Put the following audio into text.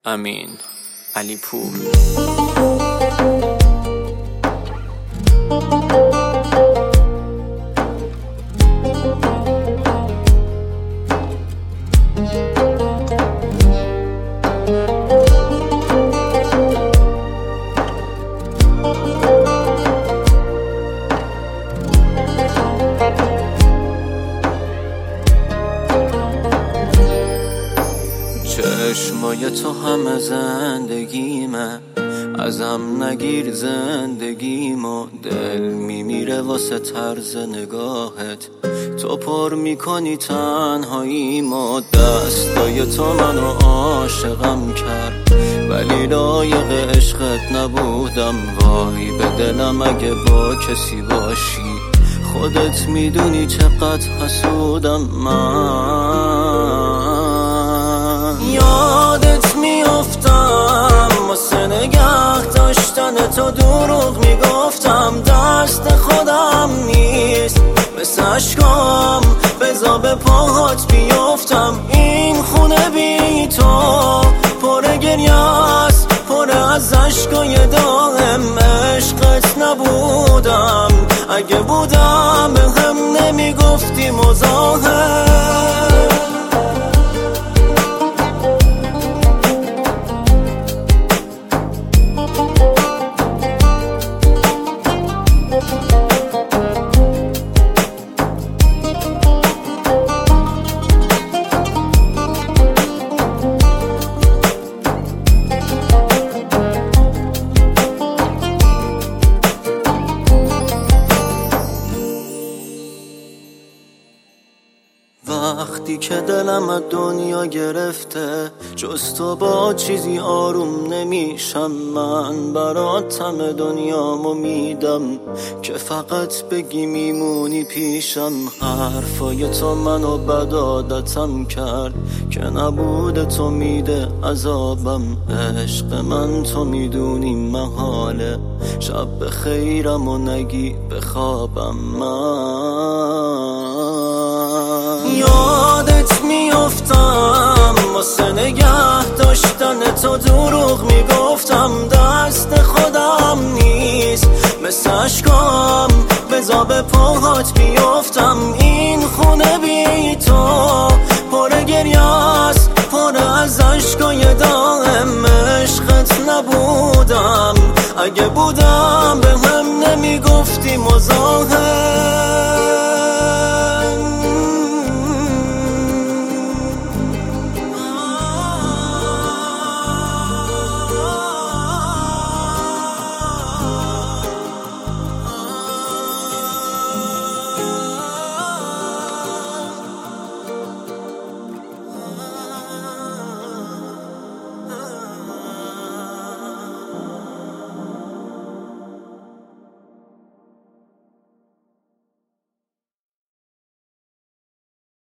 امین علیپور. چشمای تو همه زندگیمه، ازم نگیر زندگیمو. دل میمیره واسه طرز نگاهت، تو پر میکنی تنهاییمو. دستای تو منو عاشقم کرد، ولی لایق عشقت نبودم. وای به دلم اگه با کسی باشی، خودت میدونی چقدر حسودم من. یادت میافتم واسه نگه داشتن تو دروغ میگفتم. دست خودم نیست مثل عشقام، بذار به پاهات بیفتم. این خونه بی تو پر گریه است، پر از عشقای داغم. عشقت نبودم، اگه بودم به هم نمیگفتی مزاحم. وقتی که دلم از دنیا گرفته، جز تو با چیزی آروم نمیشم. من برات همه دنیامو میدم، که فقط بگی میمونی پیشم. حرفای تو منو بد عادتم کرد، که نبوده تو میده عذابم. عشق من تو میدونی محاله، شب به خیرم و نگی بخوابم من. یادت میافتم واسه نگه داشتن تو دروغ میگفتم. دست خودم نیست مثل عشقام، بذار به پاهات بیفتم. این خونه بی تو پر گریه است، پر از عشقای داغم. عشقت نبودم، اگه بودم به هم نمیگفتی مزاحم.